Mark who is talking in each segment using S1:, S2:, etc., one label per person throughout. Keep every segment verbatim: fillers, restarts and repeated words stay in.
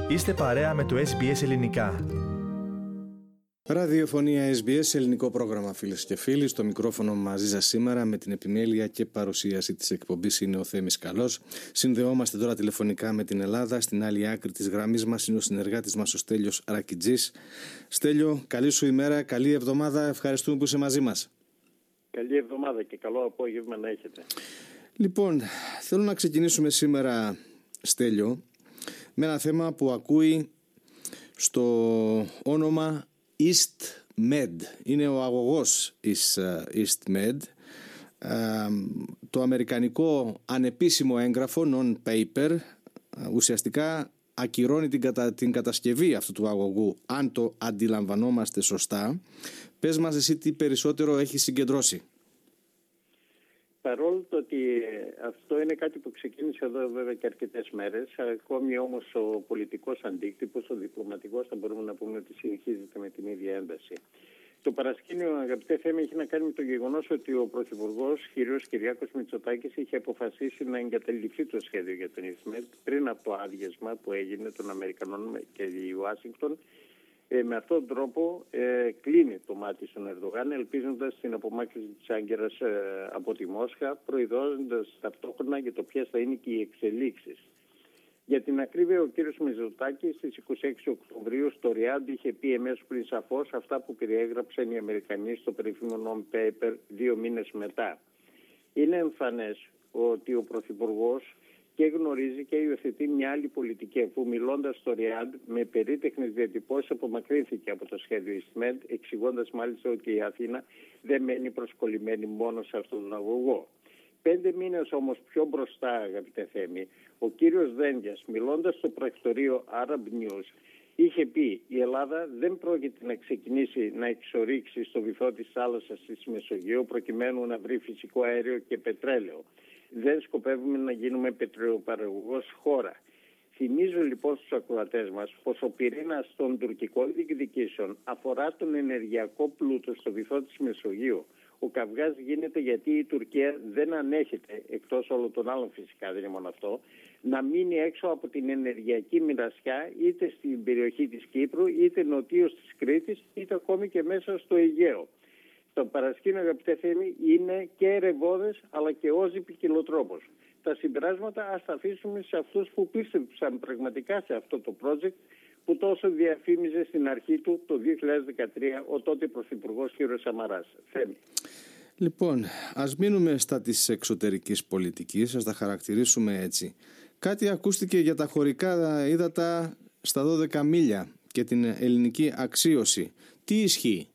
S1: Είστε παρέα με το Ες Μπι Ες Ελληνικά.
S2: Ραδιοφωνία Ες Μπι Ες, ελληνικό πρόγραμμα, φίλες και φίλοι. Στο μικρόφωνο μαζί σας σήμερα με την επιμέλεια και παρουσίαση της εκπομπής είναι ο Θέμης Καλός. Συνδεόμαστε τώρα τηλεφωνικά με την Ελλάδα. Στην άλλη άκρη της γραμμής μας είναι ο συνεργάτης μας ο Στέλιος Ρακιτζής. Στέλιο, καλή σου ημέρα, καλή εβδομάδα. Ευχαριστούμε που είσαι μαζί μας.
S3: Καλή εβδομάδα και καλό απόγευμα να έχετε. Λοιπόν,
S2: θέλω να ξεκινήσουμε σήμερα, Στέλιο, με ένα θέμα που ακούει στο όνομα EastMed. Είναι ο αγωγός EastMed, το αμερικανικό ανεπίσημο έγγραφο non-paper ουσιαστικά ακυρώνει την, κατα... την κατασκευή αυτού του αγωγού, αν το αντιλαμβανόμαστε σωστά. Πες μας εσύ τι περισσότερο έχει συγκεντρώσει.
S3: Παρόλο το ότι αυτό είναι κάτι που ξεκίνησε εδώ βέβαια και αρκετές μέρες, ακόμη όμως ο πολιτικός αντίκτυπος, ο διπλωματικός, θα μπορούμε να πούμε ότι συνεχίζεται με την ίδια ένταση. Το παρασκήνιο, αγαπητέ Θέμη, έχει να κάνει με το γεγονός ότι ο Πρωθυπουργός, κ. Κυριάκος Μητσοτάκης, είχε αποφασίσει να εγκαταλειφθεί το σχέδιο για τον EastMed πριν από το άδειασμα που έγινε των Αμερικανών και η Ουάσιγκτον. Ε, με αυτόν τον τρόπο ε, κλείνει το μάτι στον Ερντογάν, ελπίζοντας την απομάκρυνση της Άγκυρας ε, από τη Μόσχα, προειδώντας ταυτόχρονα για το ποιες θα είναι και οι εξελίξεις. Για την ακρίβεια, ο κ. Μητσοτάκης στις είκοσι έξι Οκτωβρίου στο Ριάντ είχε πει εμέσως πριν σαφώς αυτά που περιέγραψαν οι Αμερικανοί στο περίφημο non-paper δύο μήνες μετά. Είναι εμφανές ότι ο Πρωθυπουργός και γνωρίζει και υιοθετεί μια άλλη πολιτική, που μιλώντας στο Ριάντ με περίτεχνες διατυπώσεις απομακρύνθηκε από το σχέδιο EastMed, εξηγώντας μάλιστα ότι η Αθήνα δεν μένει προσκολλημένη μόνο σε αυτόν τον αγωγό. Πέντε μήνες όμως πιο μπροστά, αγαπητέ Θέμη, ο κύριος Δένδιας, μιλώντας στο πρακτορείο Arab News, είχε πει η Ελλάδα δεν πρόκειται να ξεκινήσει να εξορίξει στο βυθό της θάλασσας της Μεσογείου προκειμένου να βρει φυσικό αέριο και πετρέλαιο. Δεν σκοπεύουμε να γίνουμε πετρελαιοπαραγωγός χώρα. Θυμίζω λοιπόν στους ακροατές μας πως ο πυρήνας των τουρκικών διεκδικήσεων αφορά τον ενεργειακό πλούτο στο βυθό της Μεσογείου. Ο καυγάς γίνεται γιατί η Τουρκία δεν ανέχεται, εκτός όλων των άλλων φυσικά, δεν είναι μόνο αυτό, να μείνει έξω από την ενεργειακή μοιρασιά είτε στην περιοχή της Κύπρου, είτε νοτίως της Κρήτης, είτε ακόμη και μέσα στο Αιγαίο. Το παρασκήνιο, αγαπητέ Θέμη, είναι και ερευόδες αλλά και όζη ποικιλοτρόπος. Τα συμπεράσματα ας τα αφήσουμε σε αυτούς που πίστεψαν πραγματικά σε αυτό το project που τόσο διαφήμιζε στην αρχή του το δύο χιλιάδες δεκατρία ο τότε Πρωθυπουργός κ. Σαμαράς. Θέμη.
S2: Λοιπόν, ας μείνουμε στα της εξωτερικής πολιτικής, ας τα χαρακτηρίσουμε έτσι. Κάτι ακούστηκε για τα χωρικά ύδατα στα δώδεκα μίλια και την ελληνική αξίωση. Τι ισχύει?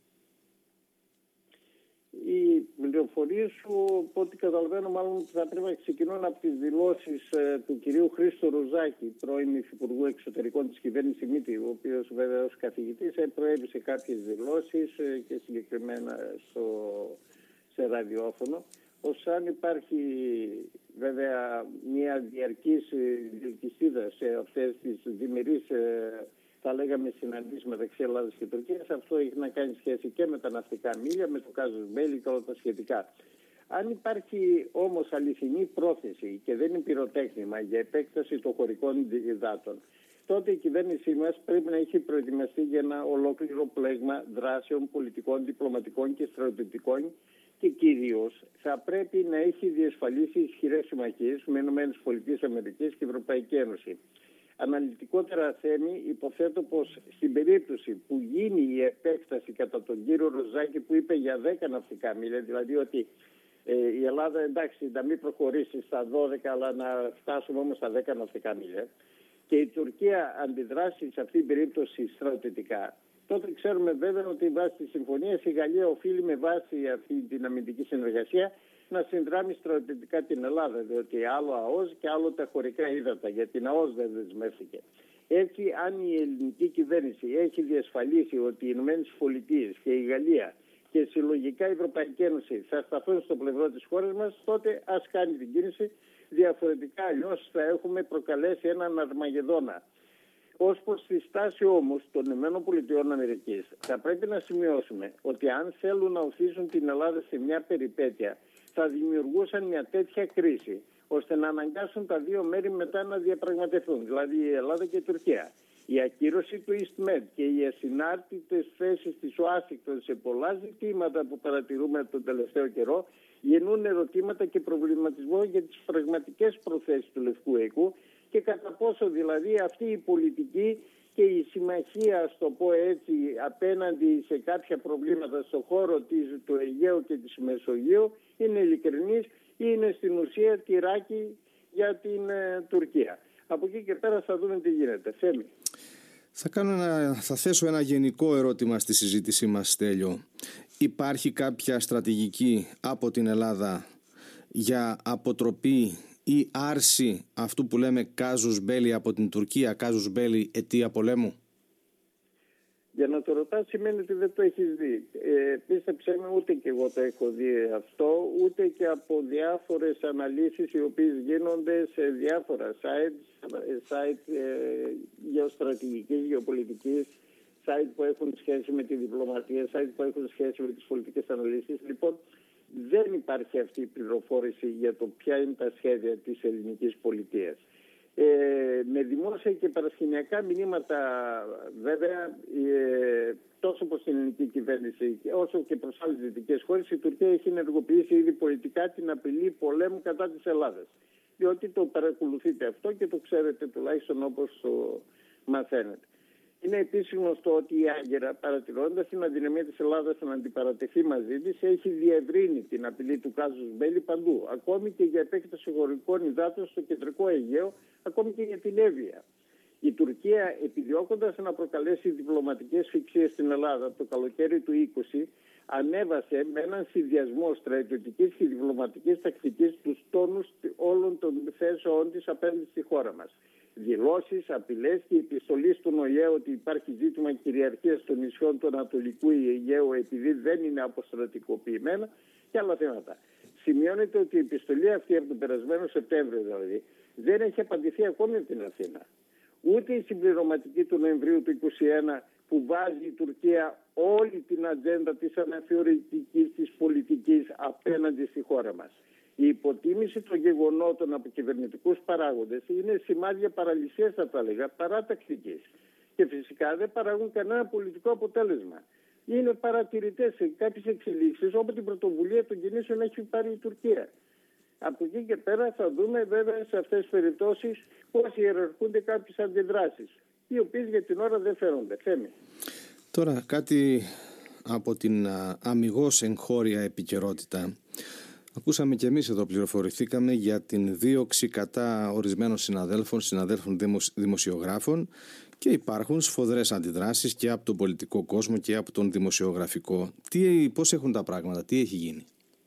S3: Οι πληροφορίες σου, από ό,τι καταλαβαίνω, μάλλον θα πρέπει να ξεκινούν από τις δηλώσεις ε, του κυρίου Χρήστο Ροζάκη, πρώην Υφυπουργού Εξωτερικών της κυβέρνησης Μήτη, ο οποίος βέβαια ως καθηγητής προέβησε κάποιες δηλώσεις ε, και συγκεκριμένα στο, σε ραδιόφωνο, ως αν υπάρχει βέβαια μια διαρκής διελκυστίδα σε αυτές τις διμερείς ε, θα λέγαμε συναντήσεις μεταξύ Ελλάδας και Τουρκίας. Αυτό έχει να κάνει σχέση και με τα ναυτικά μίλια, με το κάζος Μπέλη και όλα τα σχετικά. Αν υπάρχει όμως αληθινή πρόθεση και δεν είναι πυροτέχνημα για επέκταση των χωρικών υδάτων, τότε η κυβέρνησή μας πρέπει να έχει προετοιμαστεί για ένα ολόκληρο πλέγμα δράσεων πολιτικών, διπλωματικών και στρατιωτικών και κυρίως θα πρέπει να έχει διασφαλίσει ισχυρές συμμαχίες με ΗΠΑ και Ευρωπαϊκή Ένωση. Αναλυτικότερα, Θέμη, υποθέτω πως στην περίπτωση που γίνει η επέκταση κατά τον κύριο Ροζάκη που είπε για δέκα ναυτικά μίλια, δηλαδή ότι ε, η Ελλάδα εντάξει να μην προχωρήσει στα δώδεκα αλλά να φτάσουμε όμως στα δέκα ναυτικά μίλια και η Τουρκία αντιδράσει σε αυτή την περίπτωση στρατιωτικά, τότε ξέρουμε βέβαια ότι βάσει της συμφωνίας η Γαλλία οφείλει με βάση αυτή την αμυντική συνεργασία να συνδράμει στρατιωτικά την Ελλάδα, διότι άλλο ΑΟΣ και άλλο τα χωρικά ύδατα, γιατί την ΑΟΣ δεν δεσμεύτηκε. Έτσι, αν η ελληνική κυβέρνηση έχει διασφαλίσει ότι οι Ηνωμένες Πολιτείες και η Γαλλία και συλλογικά η Ευρωπαϊκή Ένωση θα σταθούν στο πλευρό της χώρας μας, τότε ας κάνει την κίνηση. Διαφορετικά, αλλιώς θα έχουμε προκαλέσει έναν Αρμαγεδόνα. Ως προς τη στάση όμως των ΗΠΑ, θα πρέπει να σημειώσουμε ότι αν θέλουν να οθήσουν την Ελλάδα σε μια περιπέτεια, θα δημιουργούσαν μια τέτοια κρίση ώστε να αναγκάσουν τα δύο μέρη μετά να διαπραγματευτούν, δηλαδή η Ελλάδα και η Τουρκία. Η ακύρωση του EastMed και οι ασυνάρτητες θέσεις της Ουάσιγκτον σε πολλά ζητήματα που παρατηρούμε τον τελευταίο καιρό γεννούν ερωτήματα και προβληματισμό για τις πραγματικές προθέσεις του Λευκού Οίκου και κατά πόσο δηλαδή αυτή η πολιτική και η συμμαχία, ας το πω έτσι, απέναντι σε κάποια προβλήματα στον χώρο της, του Αιγαίου και της Μεσογείου είναι ειλικρινής ή είναι στην ουσία τυράκι για την ε, Τουρκία. Από εκεί και πέρα θα δούμε τι γίνεται. Θέμη.
S2: Θα, κάνω ένα, θα θέσω ένα γενικό ερώτημα στη συζήτησή μας, Στέλιο. Υπάρχει κάποια στρατηγική από την Ελλάδα για αποτροπή ή άρση αυτού που λέμε κάζους μπέλι από την Τουρκία, κάζους μπέλι αιτία πολέμου?
S3: Για να το ρωτάς σημαίνει ότι δεν το έχεις δει. Ε, πίστεψέ με, ούτε και εγώ το έχω δει αυτό, ούτε και από διάφορες αναλύσεις οι οποίες γίνονται σε διάφορα sites, site ε, γεωστρατηγικής, γεωπολιτικής, site που έχουν σχέση με τη διπλωματία, site που έχουν σχέση με τις πολιτικές αναλύσεις. Λοιπόν, δεν υπάρχει αυτή η πληροφόρηση για το ποια είναι τα σχέδια της ελληνικής πολιτείας. Ε, με δημόσια και παρασκηνιακά μηνύματα βέβαια ε, τόσο προς την ελληνική κυβέρνηση όσο και προς άλλες δυτικές χώρες, η Τουρκία έχει ενεργοποιήσει ήδη πολιτικά την απειλή πολέμου κατά της Ελλάδας, διότι το παρακολουθείτε αυτό και το ξέρετε τουλάχιστον όπως το μαθαίνετε. Είναι επίσης γνωστό ότι η Άγκυρα, παρατηρώντας την αδυναμία της Ελλάδας να αντιπαρατεθεί μαζί της, έχει διευρύνει την απειλή του κάζους μπέλι παντού, ακόμη και για επέκταση χωρικών υδάτων στο κεντρικό Αιγαίο, ακόμη και για την Εύβοια. Η Τουρκία, επιδιώκοντας να προκαλέσει διπλωματικές φυξίες στην Ελλάδα το καλοκαίρι του είκοσι, ανέβασε με έναν συνδυασμό στρατιωτικής και διπλωματικής τακτικής τους τόνους όλων των θέσεων της απέναντι στη χώρα μας. Δηλώσεις, απειλές και επιστολή στον ΟΗΕ ότι υπάρχει ζήτημα κυριαρχίας των νησιών του Ανατολικού Αιγαίου επειδή δεν είναι αποστρατικοποιημένα και άλλα θέματα. Σημειώνεται ότι η επιστολή αυτή από τον περασμένο Σεπτέμβριο δηλαδή δεν έχει απαντηθεί ακόμη από την Αθήνα. Ούτε η συμπληρωματική του Νοεμβρίου του είκοσι ένα που βάζει η Τουρκία όλη την ατζέντα της αναθεωρητικής της πολιτικής απέναντι στη χώρα μας. Η υποτίμηση των γεγονότων από κυβερνητικούς παράγοντες είναι σημάδια παραλυσίας, θα τα έλεγα, παρά τακτικής. Και φυσικά δεν παράγουν κανένα πολιτικό αποτέλεσμα. Είναι παρατηρητές σε κάποιες εξελίξεις, όπου την πρωτοβουλία των κινήσεων έχει πάρει η Τουρκία. Από εκεί και πέρα θα δούμε βέβαια σε αυτές τις περιπτώσεις πώς ιεραρχούνται κάποιες αντιδράσεις, οι οποίες για την ώρα δεν φέρονται. Θέμη.
S2: Τώρα κάτι από την αμιγώς εγχώρια επικαιρότητα. Ακούσαμε και εμείς εδώ, πληροφορηθήκαμε για την δίωξη κατά ορισμένων συναδέλφων, συναδέλφων δημοσιογράφων, και υπάρχουν σφοδρές αντιδράσεις και από τον πολιτικό κόσμο και από τον δημοσιογραφικό. Τι, πώς έχουν τα πράγματα, τι έχει γίνει?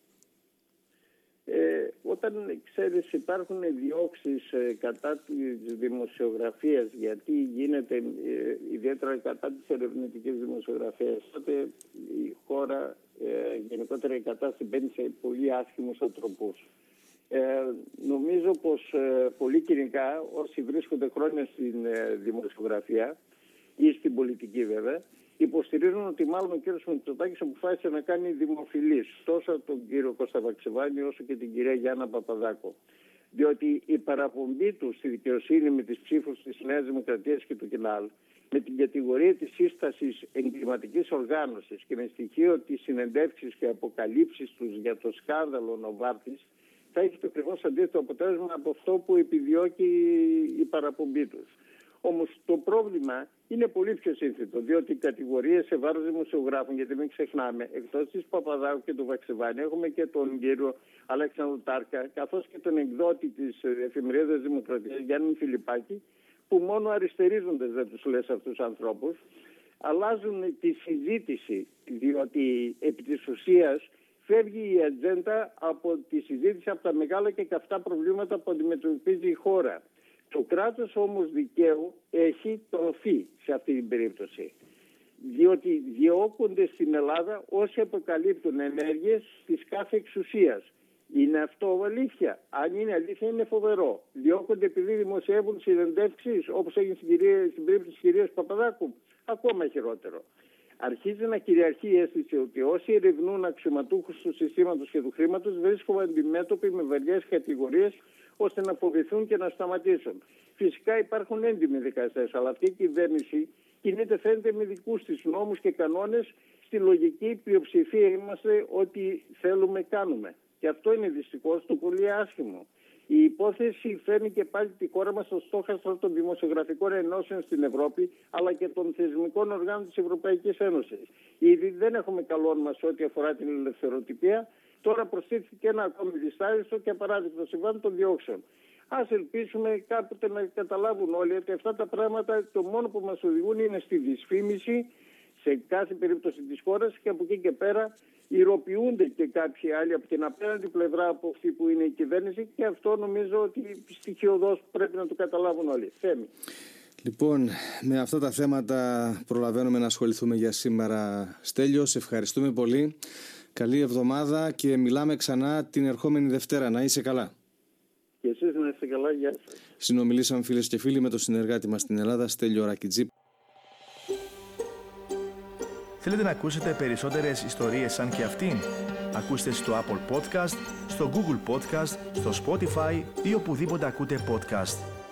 S3: Ε, όταν ξέρεις υπάρχουν διώξεις ε, κατά της δημοσιογραφίας, γιατί γίνεται ε, ιδιαίτερα κατά της ερευνητικής δημοσιογραφίας, τότε η χώρα ε, γενικότερα η κατάσταση μπαίνει σε πολύ άσχημους ανθρώπους. Ε, νομίζω πως ε, πολύ κοινικά όσοι βρίσκονται χρόνια στην ε, δημοσιογραφία ή στην πολιτική βέβαια, υποστηρίζουν ότι μάλλον ο κ. Μητσοτάκης αποφάσισε να κάνει δημοφιλής τόσο τον κύριο Κώστα Βαξεβάνη όσο και την κυρία Γιάννα Παπαδάκο. Διότι η παραπομπή του στη δικαιοσύνη με τις ψήφους της Νέας Δημοκρατίας και του ΚΙΝΑΛ, με την κατηγορία της σύστασης εγκληματικής οργάνωσης και με στοιχείο της συνεντεύξεις και αποκαλύψεις τους για το σκάνδαλο Νοβάρτης, θα έχει το ακριβώς αντίθετο αποτέλεσμα από αυτό που επιδιώκει η παραπομπή τους. Όμως το πρόβλημα είναι πολύ πιο σύνθετο, διότι οι κατηγορίες σε βάρος δημοσιογράφων, γιατί μην ξεχνάμε, εκτός της Παπαδάκου και του Βαξεβάνη, έχουμε και τον κύριο Αλέξανδρο Τάρκα, καθώς και τον εκδότη της εφημερίδας Δημοκρατίας, Γιάννη Φιλιππάκη, που μόνο αριστερίζονται δεν τους λες αυτούς τους ανθρώπους, αλλάζουν τη συζήτηση, διότι επί της ουσίας φεύγει η ατζέντα από τη συζήτηση από τα μεγάλα και καυτά προβλήματα που αντιμετωπίζει η χώρα. Το κράτος όμως δικαίου έχει τροφή σε αυτή την περίπτωση, διότι διώκονται στην Ελλάδα όσοι αποκαλύπτουν ενέργειες της κάθε εξουσίας. Είναι αυτό αλήθεια? Αν είναι αλήθεια είναι φοβερό. Διώκονται επειδή δημοσιεύουν συνεντεύξεις, όπως έγινε στην, κυρία, στην περίπτωση της κυρίας Παπαδάκου. Ακόμα χειρότερο. Αρχίζει να κυριαρχεί η αίσθηση ότι όσοι ερευνούν αξιωματούχους του συστήματος και του χρήματος βρίσκονται αντιμέτωποι με βαριές κατηγορίες ώστε να φοβηθούν και να σταματήσουν. Φυσικά υπάρχουν έντιμοι δικαστές, αλλά αυτή η κυβέρνηση κινείται, φαίνεται, με δικούς της νόμους και κανόνες. Στη λογική πλειοψηφία είμαστε, ό,τι θέλουμε κάνουμε. Και αυτό είναι δυστυχώς το πολύ άσχημο. Η υπόθεση φέρνει και πάλι τη χώρα μας στο στόχαστρο των δημοσιογραφικών ενώσεων στην Ευρώπη, αλλά και των θεσμικών οργάνων της Ευρωπαϊκής Ένωσης. Ήδη δεν έχουμε καλό μας ό,τι αφορά την ελευθεροτυπία. Τώρα προσθέθηκε ένα ακόμη δυσάρεστο και απαράδεκτο συμβάν των διώξεων. Ας ελπίσουμε κάποτε να καταλάβουν όλοι ότι αυτά τα πράγματα το μόνο που μας οδηγούν είναι στη δυσφήμιση σε κάθε περίπτωση της χώρας, και από εκεί και πέρα ηρωποιούνται και κάποιοι άλλοι από την απέναντι πλευρά από αυτή που είναι η κυβέρνηση, και αυτό νομίζω ότι στοιχειοδός πρέπει να το καταλάβουν όλοι. Θέμη.
S2: Λοιπόν, με αυτά τα θέματα προλαβαίνουμε να ασχοληθούμε για σήμερα. Στέλιο, σε ευχαριστούμε πολύ. Καλή εβδομάδα και μιλάμε ξανά την ερχόμενη Δευτέρα. Να είσαι καλά.
S3: Και εσείς να είστε καλά. Γεια σας.
S2: Συνομιλήσαμε, φίλες και φίλοι, με τον συνεργάτη μας στην Ελλάδα, Στέλιο Ρακιτζή.
S1: Θέλετε να ακούσετε περισσότερες ιστορίες σαν και αυτήν? Ακούστε στο Apple Podcast, στο Google Podcast, στο Spotify ή οπουδήποτε ακούτε podcast.